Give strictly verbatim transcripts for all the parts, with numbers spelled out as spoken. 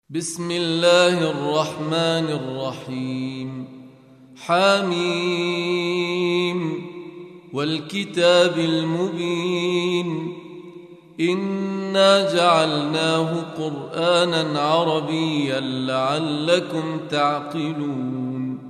بسم الله الرحمن الرحيم. حميم والكتاب المبين إنا جعلناه قرآنا عربيا لعلكم تعقلون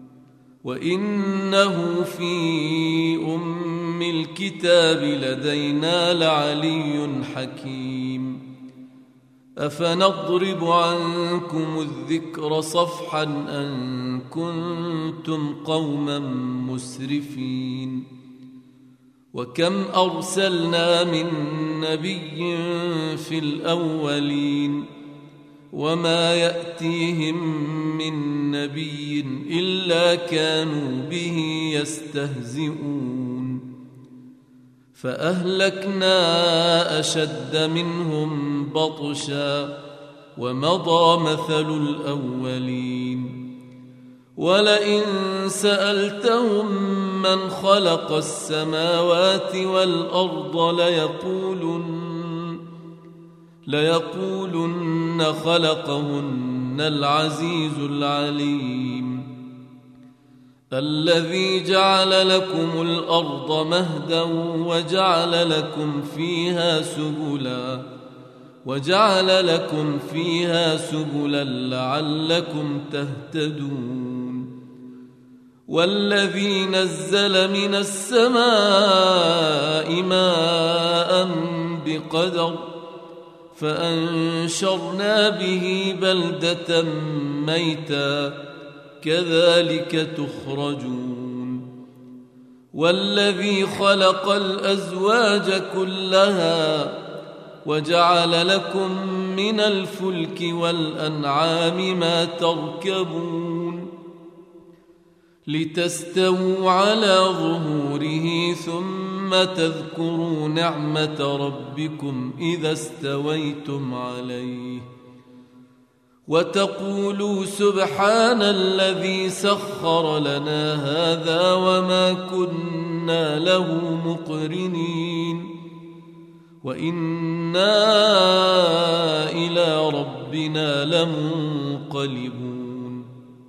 وإنه في أم الكتاب لدينا لعلي حكيم. أفنضرب عنكم الذكر صفحا أن كنتم قوما مسرفين. وكم أرسلنا من نبي في الأولين وما يأتيهم من نبي إلا كانوا به يستهزئون. فأهلكنا أشد منهم بطشا ومضى مثل الأولين. ولئن سألتهم من خلق السماوات والأرض ليقولن, ليقولن خلقهن العزيز العليم. الذي جعل لكم الأرض مهدا وجعل لكم فيها سبلا وجعل لكم فيها سبلا لعلكم تهتدون. والذي نزل من السماء ماء بقدر فأنشرنا به بلدة ميتا كذلك تخرجون. والذي خلق الأزواج كلها وجعل لكم من الفلك والأنعام ما تركبون لتستووا على ظهوره ثم تذكروا نعمة ربكم إذا استويتم عليه وتقولوا سبحان الذي سخر لنا هذا وما كنا له مقرنين وإنا إلى ربنا لمنقلبون.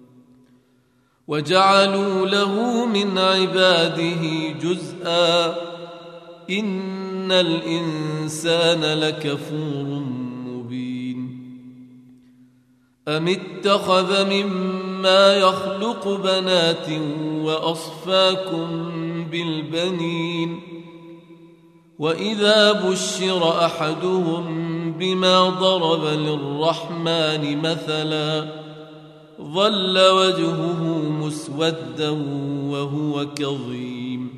وجعلوا له من عباده جزءا إن الإنسان لكفور مبين. أم اتخذ مما يخلق بنات وأصفاكم بالبنين وإذا بشر أحدهم بما ضرب للرحمن مثلا ظل وجهه مسودا وهو كظيم.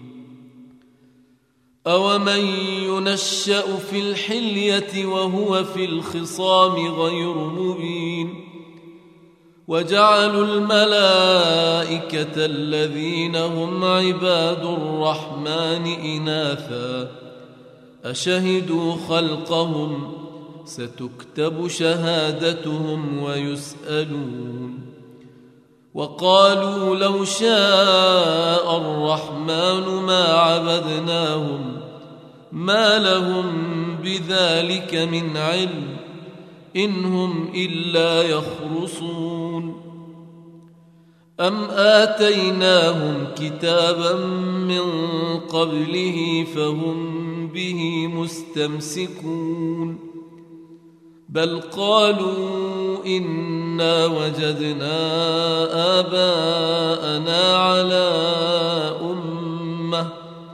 أومن ينشأ في الحلية وهو في الخصام غير مبين. وجعلوا الملائكة الذين هم عباد الرحمن إناثا أشهدوا خلقهم ستكتب شهادتهم ويسألون. وقالوا لو شاء الرحمن ما عبدناهم ما لهم بذلك من علم إن هم إلا يخرصون. أم آتيناهم كتابا من قبله فهم به مستمسكون. بل قالوا إنا وجدنا آباءنا على أمة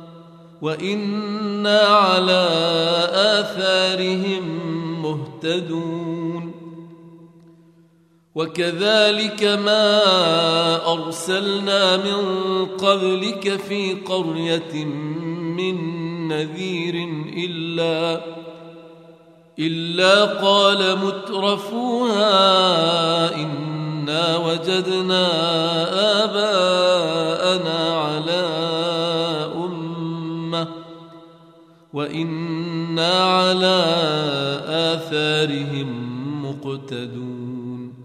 وإنا على آثارهم مهتدون. وكذلك ما أرسلنا من قبلك في قرية من نذير إلا, إلا قال مترفوها إنا وجدنا آباءنا على أمة وإنا على آثارهم مقتدون.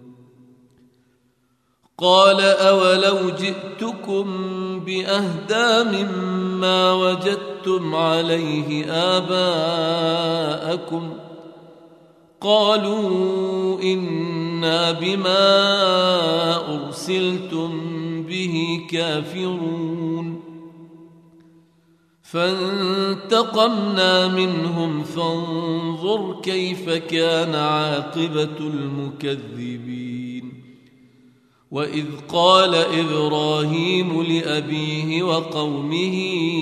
قال أولو جئتكم بأهدى مما وجدتم عليه آباءكم قالوا إنا بما أرسلتم به كافرون فانتقمنا منهم فانظر كيف كان عاقبة المكذبين وإذ قال إبراهيم لأبيه وقومه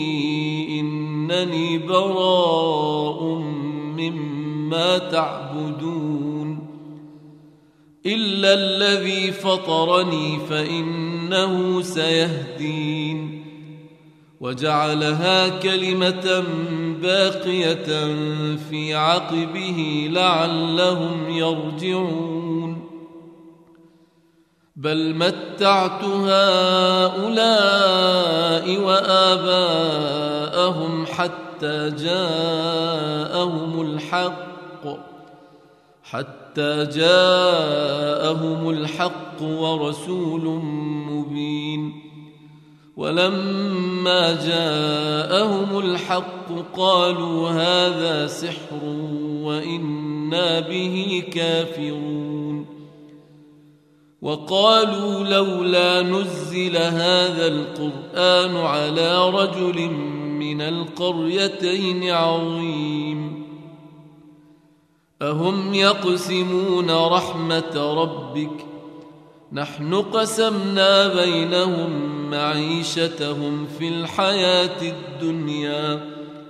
إنني براء مما تعبدون إلا الذي فطرني فإنه سيهدين وجعلها كلمة باقية في عقبه لعلهم يرجعون بل متعت هؤلاء وآباءهم حتى جاءهم الحق حتى جاءهم الحق ورسول مبين ولما جاءهم الحق قالوا هذا سحر وإنا به كافرون وقالوا لولا نزل هذا القرآن على رجل من القريتين عظيم أهم يقسمون رحمة ربك نحن قسمنا بينهم معيشتهم في الحياة الدنيا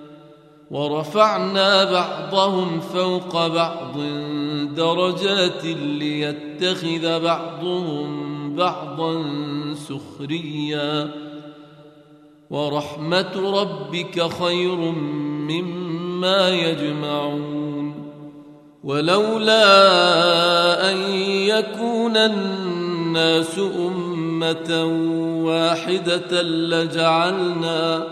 ورفعنا بعضهم فوق بعض درجات ليتخذ بعضهم بعضا سخريا ورحمة ربك خير مما يجمعون ولولا أن يكون الناس أمة واحدة لجعلنا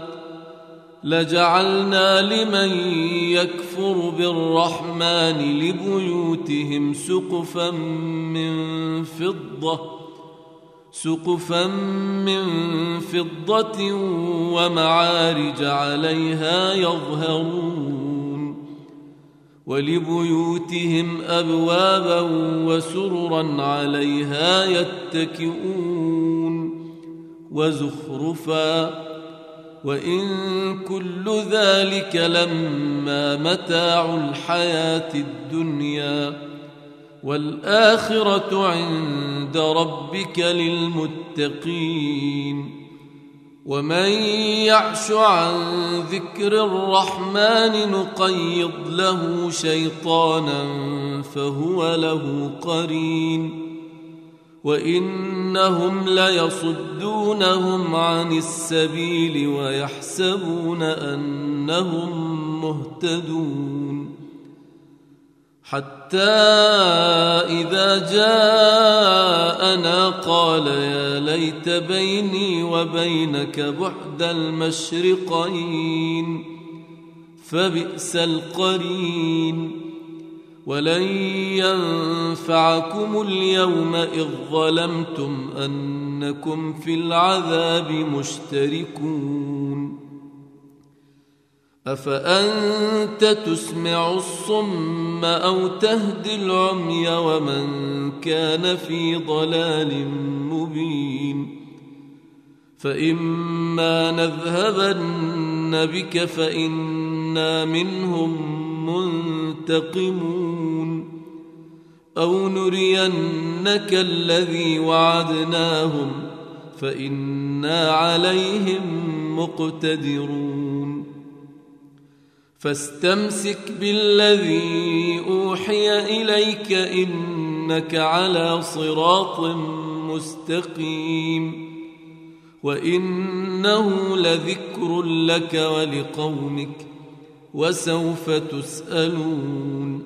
لجعلنا لمن يكفر بالرحمن لبيوتهم سقفا من فضة سقفا من فضة ومعارج عليها يظهرون ولبيوتهم أبوابا وسررا عليها يتكئون وزخرفا وإن كل ذلك لما متاع الحياة الدنيا والآخرة عند ربك للمتقين ومن يعش عن ذكر الرحمن نقيض له شيطانا فهو له قرين وإنهم ليصدونهم عن السبيل ويحسبون أنهم مهتدون حتى إذا جاءنا قال يا ليت بيني وبينك بعد المشرقين فبئس القرين ولن ينفعكم اليوم إذ ظلمتم أنكم في العذاب مشتركون أفأنت تسمع الصم أو تهدي العمي ومن كان في ضلال مبين فإما نذهبن بك فإنا منهم منتقمون أو نرينك الذي وعدناهم فإنا عليهم مقتدرون فاستمسك بالذي أوحي إليك إنك على صراط مستقيم وإنه لذكر لك ولقومك وسوف تسألون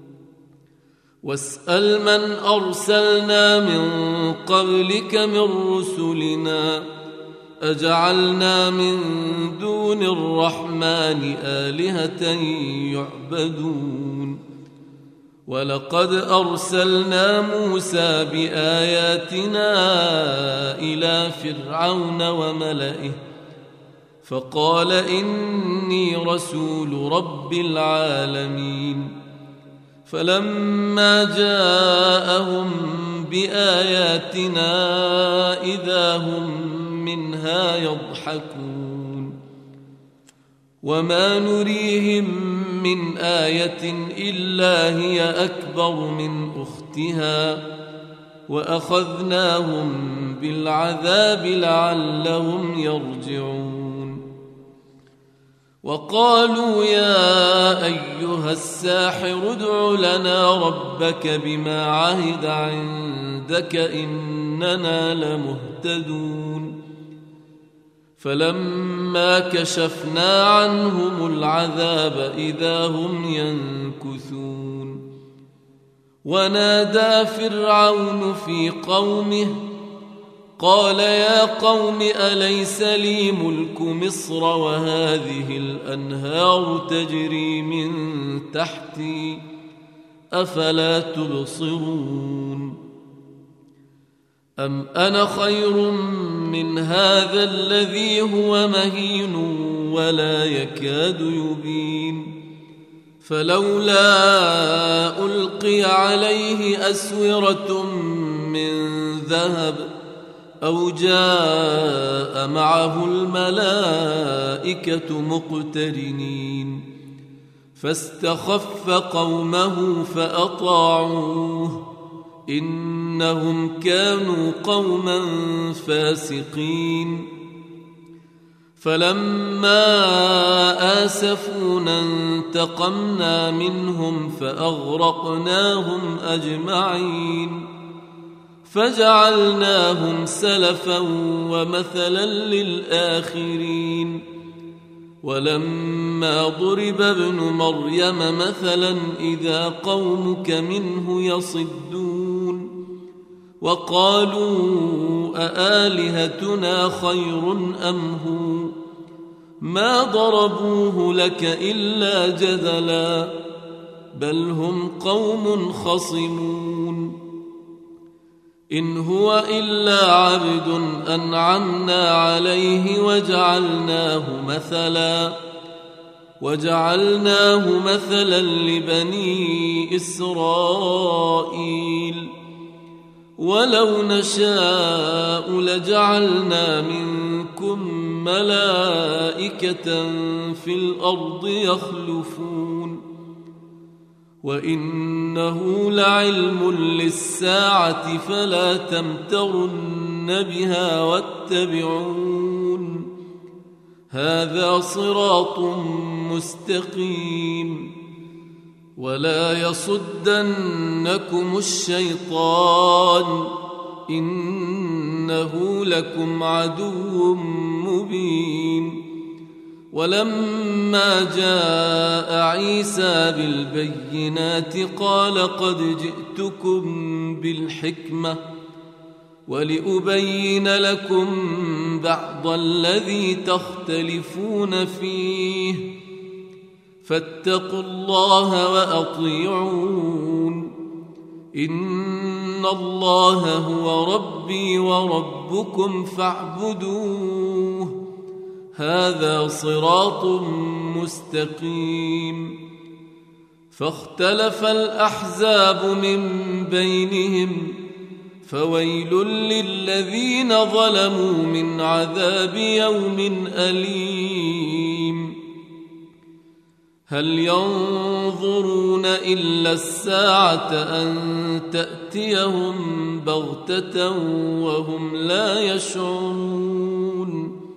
واسأل من أرسلنا من قبلك من رسلنا أجعلنا من دون الرحمن آلهة يعبدون ولقد أرسلنا موسى بآياتنا إلى فرعون وملئه فقال إني رسول رب العالمين فلما جاءهم بآياتنا إذا هم منها يضحكون وما نريهم من آية إلا هي أكبر من أختها وأخذناهم بالعذاب لعلهم يرجعون وقالوا يا أيها الساحر ادع لنا ربك بما عهد عندك إننا لمهتدون فلما كشفنا عنهم العذاب إذا هم ينكثون ونادى فرعون في قومه قال يا قوم أليس لي ملك مصر وهذه الأنهار تجري من تحتي أفلا تبصرون أم أنا خير من هذا الذي هو مهين ولا يكاد يبين فلولا ألقي عليه أسورة من ذهب أو جاء معه الملائكة مقترنين فاستخف قومه فأطاعوه إنهم كانوا قوما فاسقين فلما آسفونا انتقمنا منهم فأغرقناهم أجمعين فجعلناهم سلفا ومثلا للآخرين ولما ضرب ابن مريم مثلا إذا قومك منه يصدون وقالوا أآلهتنا خير أم هو ما ضربوه لك إلا جدلا بل هم قوم خصمون إن هو إلا عبد أنعمنا عليه وجعلناه مثلا وجعلناه مثلا لبني إسرائيل ولو نشاء لجعلنا منكم ملائكة في الأرض يخلفون وإنه لعلم للساعة فلا تمترن بها واتبعون هذا صراط مستقيم ولا يصدنكم الشيطان إنه لكم عدو مبين ولما جاء عيسى بالبينات قال قد جئتكم بالحكمة ولأبين لكم بعض الذي تختلفون فيه فاتقوا الله وأطيعون إن الله هو ربي وربكم فاعبدوه هذا صراط مستقيم فاختلف الأحزاب من بينهم فويل للذين ظلموا من عذاب يوم أليم هل ينظرون إلا الساعة أن تأتيهم بغتة وهم لا يشعرون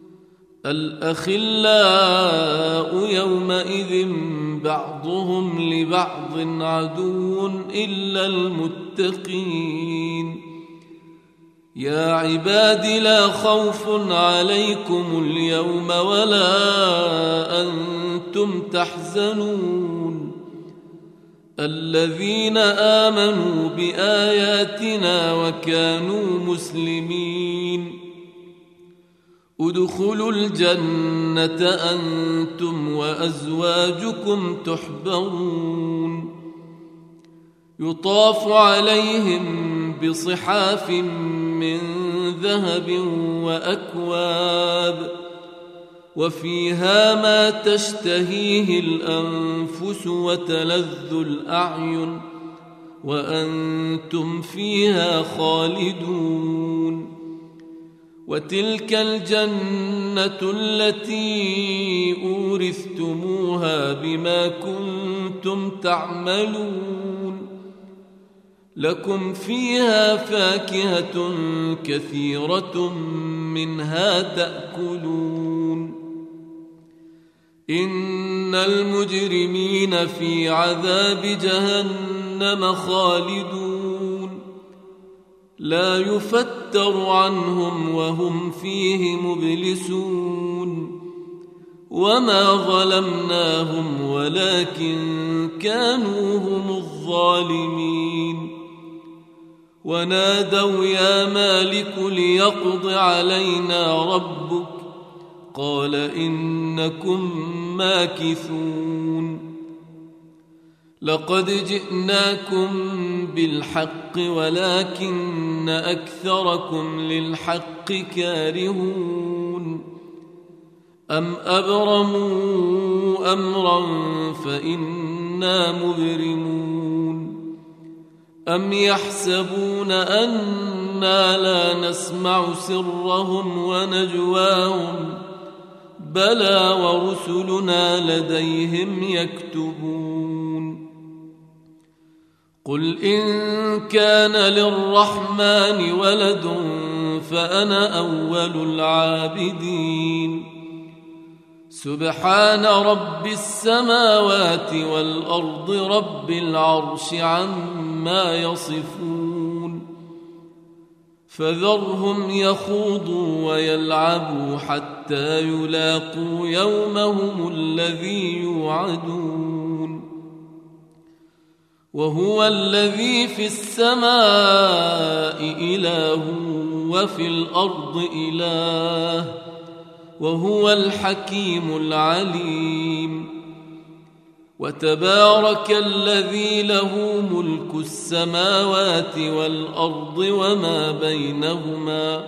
الأخلاء يومئذ بعضهم لبعض عدو إلا المتقين يا عباد لا خوف عليكم اليوم ولا أنتم تحزنون الذين آمنوا بآياتنا وكانوا مسلمين ادخلوا الجنة أنتم وأزواجكم تحبرون يطاف عليهم بصحاف من ذهب وأكواب وفيها ما تشتهيه الأنفس الأنفس وتلذ الأعين وأنتم فيها خالدون. وتلك الجنة التي أورثتموها بما كنتم تعملون لكم فيها فاكهة كثيرة منها تأكلون. إن المجرمين في عذاب جهنم خالدون لا يفتر عنهم وهم فيه مبلسون. وما ظلمناهم ولكن كانوا هم الظالمين. ونادوا يا مالك ليقض علينا ربك قال إنكم ماكثون. لقد جئناكم بالحق ولكن أكثركم للحق كارهون. أم أبرموا أمرا فإنا مبرمون. أم يحسبون أنا لا نسمع سرهم ونجواهم بلى ورسلنا لديهم يكتبون. قل إن كان للرحمن ولد فأنا أول العابدين. سبحان رب السماوات والأرض رب العرش عما يصفون. فذرهم يخوضوا ويلعبوا حتى يلاقوا يومهم الذي يوعدون. وهو الذي في السماء إله وفي الأرض إله وهو الحكيم العليم. وتبارك الذي له ملك السماوات والأرض وما بينهما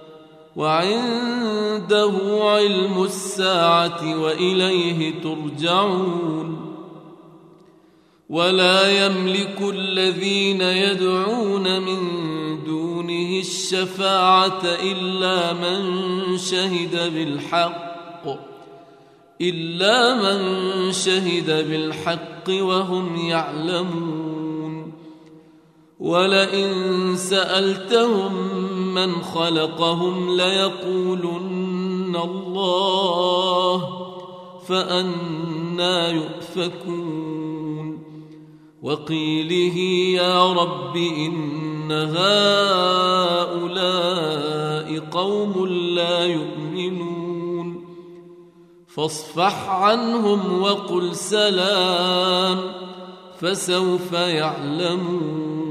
وعنده علم الساعة وإليه ترجعون. ولا يملك الذين يدعون من دونه الشفاعة إلا من شهد بالحق إلا من شهد بالحق وهم يعلمون. ولئن سألتهم من خلقهم ليقولن الله فأنى يؤفكون. وقيله يا رب إن هؤلاء قوم لا يؤمنون فاصفح عنهم وقل سلام فسوف يعلمون.